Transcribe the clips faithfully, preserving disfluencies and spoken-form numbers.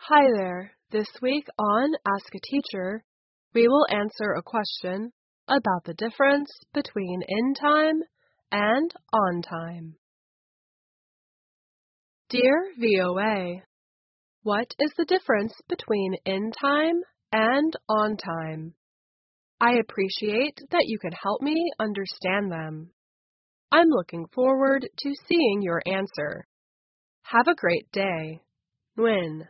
Hi there. This week on Ask a Teacher, we will answer a question about the difference between in time and on time. Dear V O A, what is the difference between in time and on time? I appreciate that you can help me understand them. I'm looking forward to seeing your answer. Have a great day. Nguyen.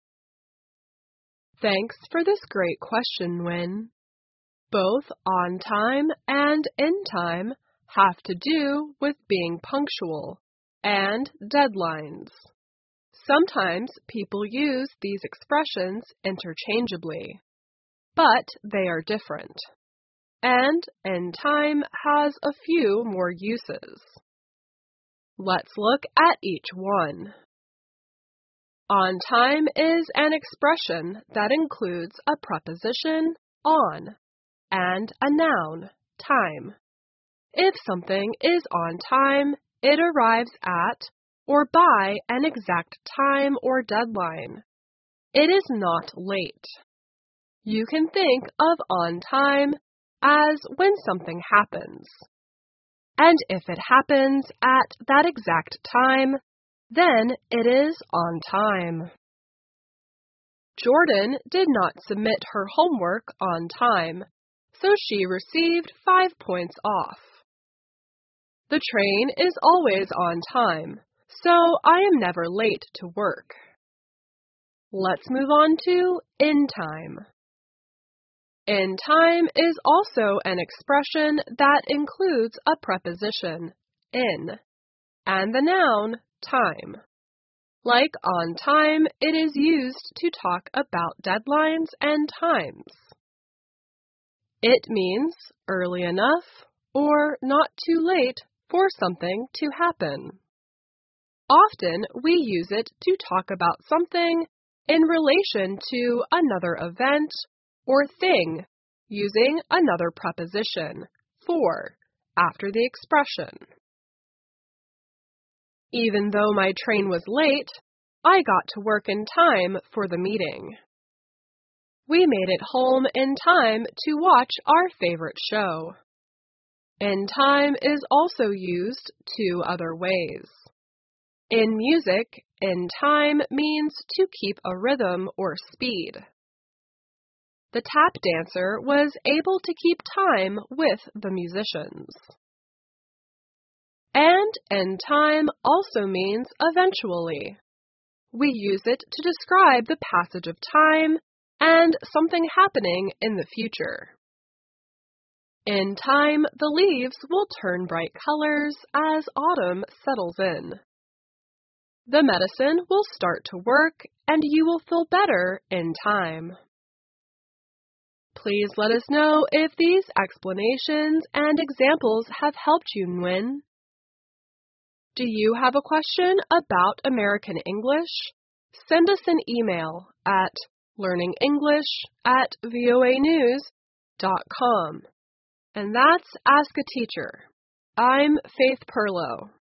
Thanks for this great question, Nguyen. Both on time and in time have to do with being punctual and deadlines. Sometimes people use these expressions interchangeably, but they are different. And in time has a few more uses. Let's look at each one. On time is an expression that includes a preposition, on, and a noun, time. If something is on time, it arrives at or by an exact time or deadline. It is not late. You can think of on time as when something happens. And if it happens at that exact time, then it is on time. Jordan did not submit her homework on time, so she received five points off. The train is always on time, so I am never late to work. Let's move on to in time. In time is also an expression that includes a preposition, in, and the noun, time. Like on time, it is used to talk about deadlines and times. It means early enough or not too late for something to happen. Often we use it to talk about something in relation to another event or thing using another preposition, for, after the expression. Even though my train was late, I got to work in time for the meeting. We made it home in time to watch our favorite show. In time is also used two other ways. In music, in time means to keep a rhythm or speed. The tap dancer was able to keep time with the musicians. And in time also means eventually. We use it to describe the passage of time and something happening in the future. In time, the leaves will turn bright colors as autumn settles in. The medicine will start to work and you will feel better in time. Please let us know if these explanations and examples have helped you, Nguyen. Do you have a question about American English? Send us an email at learningenglish at voanews dot com. And that's Ask a Teacher. I'm Faith Perlow.